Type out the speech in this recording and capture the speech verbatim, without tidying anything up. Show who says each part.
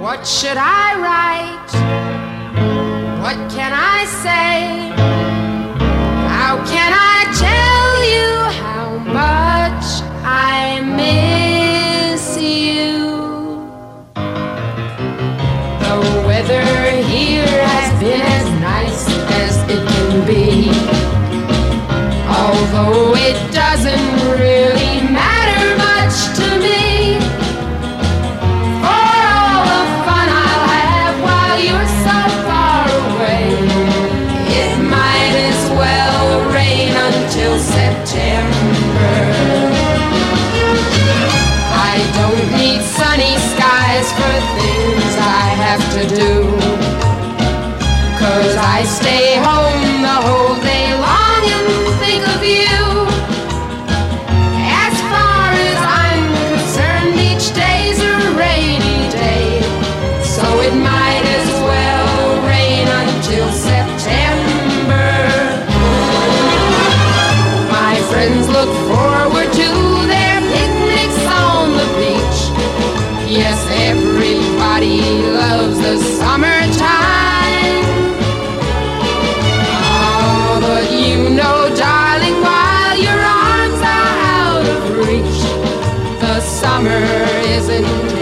Speaker 1: What should I write? What can I say? How can I tell you how much I miss you? The weather here has been as nice as it can be, although it doesn't really matter much to me. Till September. I don't need sunny skies for things I have to do, 'cause I stay home the whole day long and think of you. As far as I'm concerned, each day's a rainy day, so it might as well rain until September. Friends look forward to their picnics on the beach. Yes, everybody loves the summertime. Oh, but you know, darling, while your arms are out of reach, the summer isn't